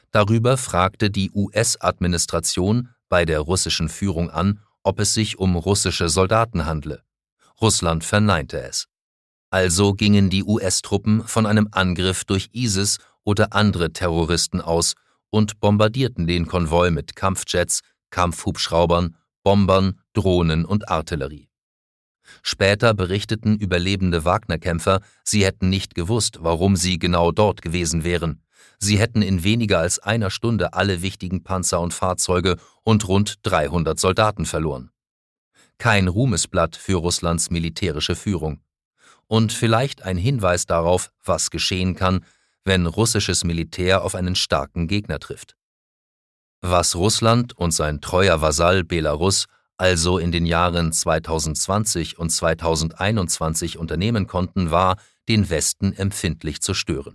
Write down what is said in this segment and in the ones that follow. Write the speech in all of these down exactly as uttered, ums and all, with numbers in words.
Darüber fragte die U S-Administration bei der russischen Führung an, ob es sich um russische Soldaten handle. Russland verneinte es. Also gingen die U S-Truppen von einem Angriff durch ISIS oder andere Terroristen aus und bombardierten den Konvoi mit Kampfjets, Kampfhubschraubern, Bombern, Drohnen und Artillerie. Später berichteten überlebende Wagner-Kämpfer, sie hätten nicht gewusst, warum sie genau dort gewesen wären. Sie hätten in weniger als einer Stunde alle wichtigen Panzer und Fahrzeuge und rund dreihundert Soldaten verloren. Kein Ruhmesblatt für Russlands militärische Führung. Und vielleicht ein Hinweis darauf, was geschehen kann, wenn russisches Militär auf einen starken Gegner trifft. Was Russland und sein treuer Vasall Belarus also in den Jahren zweitausendzwanzig und zweitausendeinundzwanzig unternehmen konnten, war, den Westen empfindlich zu stören.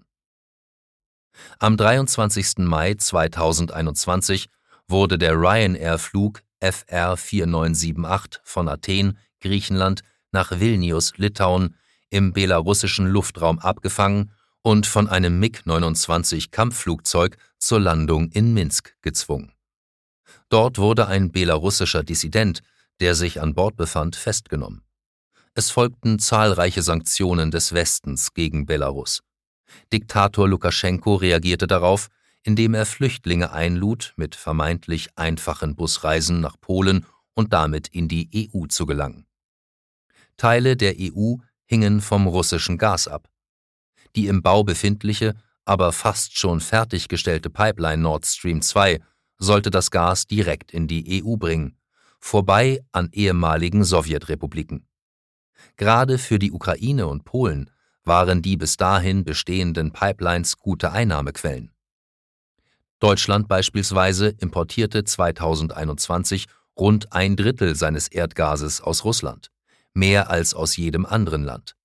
Am dreiundzwanzigsten Mai zweitausendeinundzwanzig wurde der Ryanair-Flug F R vier neun sieben acht von Athen, Griechenland, nach Vilnius, Litauen, im belarussischen Luftraum abgefangen und von einem MiG neunundzwanzig Kampfflugzeug zur Landung in Minsk gezwungen. Dort wurde ein belarussischer Dissident, der sich an Bord befand, festgenommen. Es folgten zahlreiche Sanktionen des Westens gegen Belarus. Diktator Lukaschenko reagierte darauf, indem er Flüchtlinge einlud, mit vermeintlich einfachen Busreisen nach Polen und damit in die E U zu gelangen. Teile der E U hingen vom russischen Gas ab. Die im Bau befindliche, aber fast schon fertiggestellte Pipeline Nord Stream zwei sollte das Gas direkt in die E U bringen, vorbei an ehemaligen Sowjetrepubliken. Gerade für die Ukraine und Polen waren die bis dahin bestehenden Pipelines gute Einnahmequellen. Deutschland beispielsweise importierte zweitausendeinundzwanzig rund ein Drittel seines Erdgases aus Russland, mehr als aus jedem anderen Land.